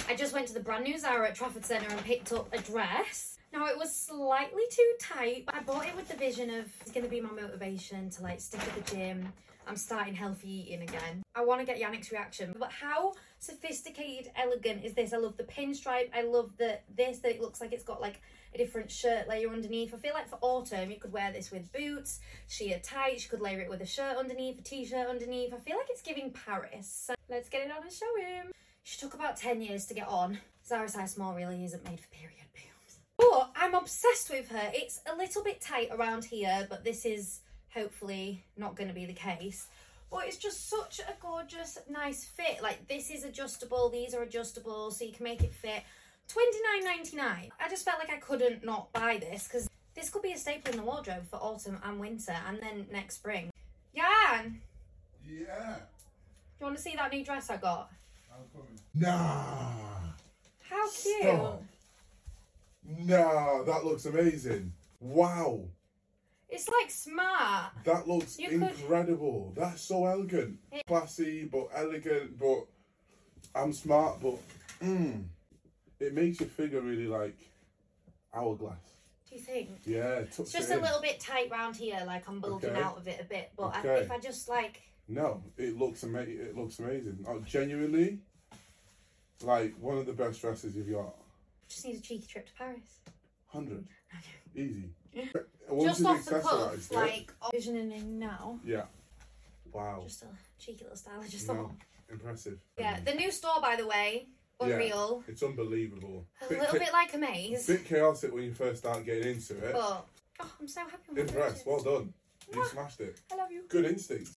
I just went to the brand new Zara at Trafford Centre and picked up a dress. Now, it was slightly too tight, but I bought it with the vision of it's going to be my motivation to like stick at the gym. I'm starting healthy eating again. I want to get Yannick's reaction. But how sophisticated, elegant is this? I love the pinstripe. I love that it looks like it's got like a different shirt layer underneath. I feel like for autumn, you could wear this with boots, sheer tights. You could layer it with a shirt underneath, a t-shirt underneath. I feel like it's giving Paris. So let's get it on and show him. She took about 10 years to get on. Zara size small really isn't made for period boobs. But I'm obsessed with her. It's a little bit tight around here, but this is hopefully not going to be the case. But it's just such a gorgeous, nice fit. Like, this is adjustable, these are adjustable, so you can make it fit. $29.99. I just felt like I couldn't not buy this, because this could be a staple in the wardrobe for autumn and winter, and then next spring. Jan! Yeah? Do you want to see that new dress I got? I'm coming. Nah! How cute! Stop. Nah, that looks amazing. Wow! It's like smart. That looks incredible. That's so elegant. Classy, but elegant, but I'm smart, but it makes your figure really like hourglass. Do you think? Yeah, it's just a little bit tight round here, like I'm bulging out of it a bit, but if I just like... No, it looks amazing. It looks amazing. Oh, genuinely, like one of the best dresses you've got. Just need a cheeky trip to Paris. 100. Easy. Just off the cuff, like visioning in now. Yeah. Wow. Just a cheeky little style, I just thought. Impressive. Yeah, the new store, by the way, unreal. Yeah, it's unbelievable. A little bit like a maze. Bit chaotic when you first start getting into it. But, oh, I'm so happy with Impressed. Well done. You smashed it. I love you. Good instinct.